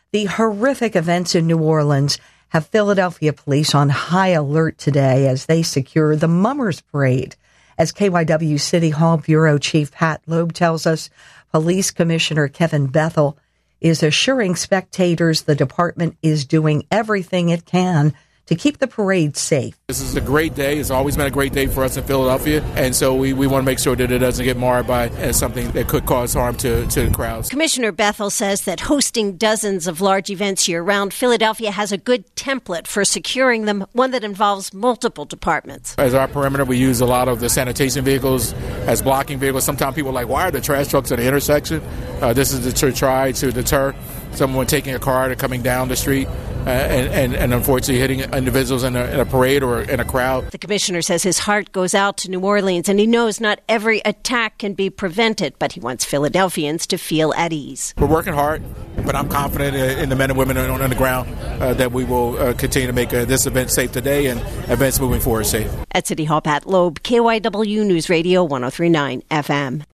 The horrific events in New Orleans have Philadelphia police on high alert today as they secure the Mummers Parade. As KYW City Hall Bureau Chief Pat Loeb tells us, Police Commissioner Kevin Bethel is assuring spectators the department is doing everything it can to keep the parade safe. This is a great day. It's always been a great day for us in Philadelphia, and so we want to make sure that it doesn't get marred by something that could cause harm to the crowds. Commissioner Bethel says that hosting dozens of large events year-round, Philadelphia has a good template for securing them, one that involves multiple departments. As our perimeter, we use a lot of the sanitation vehicles as blocking vehicles. Sometimes people are like, why are the trash trucks at the intersection? This is to try to deter someone taking a car or coming down the street and unfortunately hitting individuals in a parade or in a crowd. The commissioner says his heart goes out to New Orleans, and he knows not every attack can be prevented, but he wants Philadelphians to feel at ease. We're working hard, but I'm confident in the men and women on the ground that we will continue to make this event safe today and events moving forward safe. At City Hall, Pat Loeb, KYW News Radio 103.9 FM.